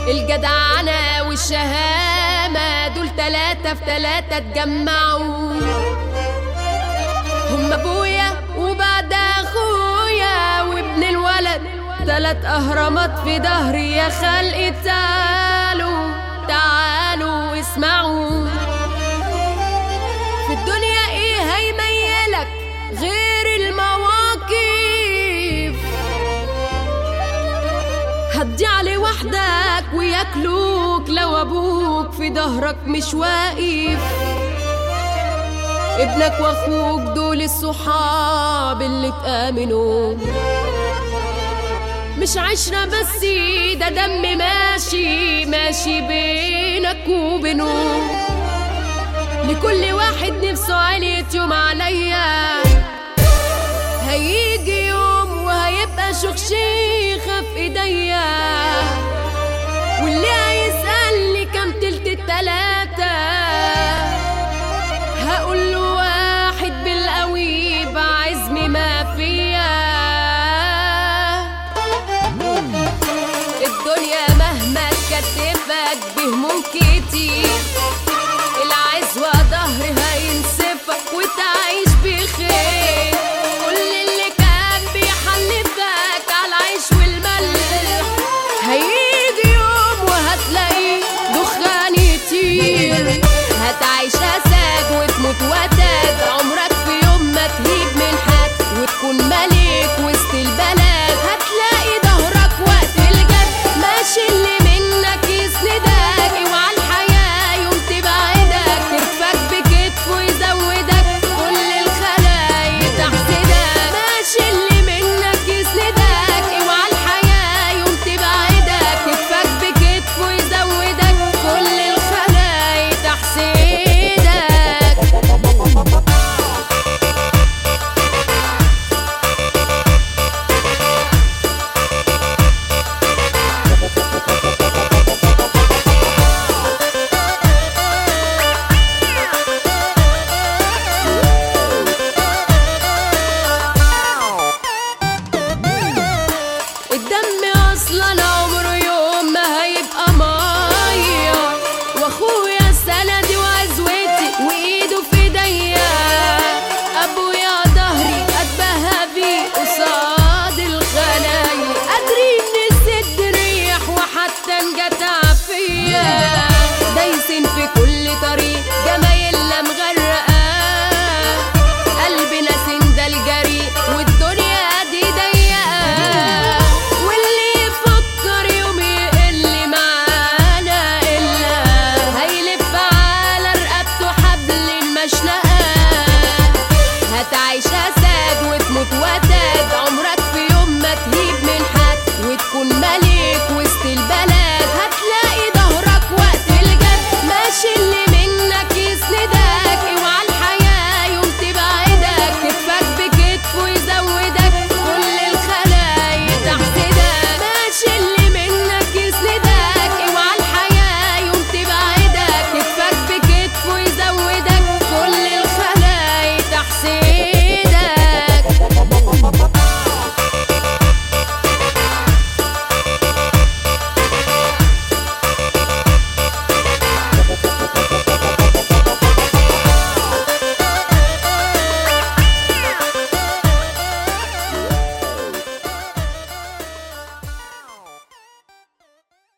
الجدعنة والشهامة دول 3 في 3 اتجمعوا. هم ابويا وبعد اخويا وابن الولد 3 اهرامات في ظهري. يا خلقي تعالوا تعالوا اسمعوا، في الدنيا ايه هيميلك غير المواقف؟ هتضيع لوحدك وياكلوك لو ابوك في ظهرك مش واقف. ابنك واخوك دول الصحاب اللي تآمنوا، مش عشرة بس، ده دم ماشي ماشي بينك وبينه. لكل واحد نفسه علية يوم عليا، هيجي يوم وهيبقى شيخة في ايديا، واللي هيسألني كم تلت ال3 هقول له 1 بالقوي بعزم ما فيا. الدنيا مهما تكتفك بهموم كتير، العزوة ظهرها ينسفك وتعيش بخير. كل اللي كان بيحلفك على العيش والملح هيجي يوم وهتلاقيه دخان يطير. هتعيش أسد وتموت وتد، عمرك في يوم ما تهيب من حد وتكون ملك وسط البلد. هتلاقي ظهرك وقت الجد ماشي اللي منك يسندك، اوعى الحياة يوم تبعدك ترفك بكتفه ويزودك كل الخلايق تحسدك. ماشي اللي منك يسندك، اوعى الحياة يوم تبعدك ترفك بكتفه ويزودك كل الخلايق تحسدك. الدم اصلا عمره يوم ما هيبقى ميه، واخويا سندي وعزوتي وايده في ايديا. ابويا ظهري اتباهى بيه قصاد الخلايق، قادرين نسد ريح وحتى نجتع فيا. دايسين في كل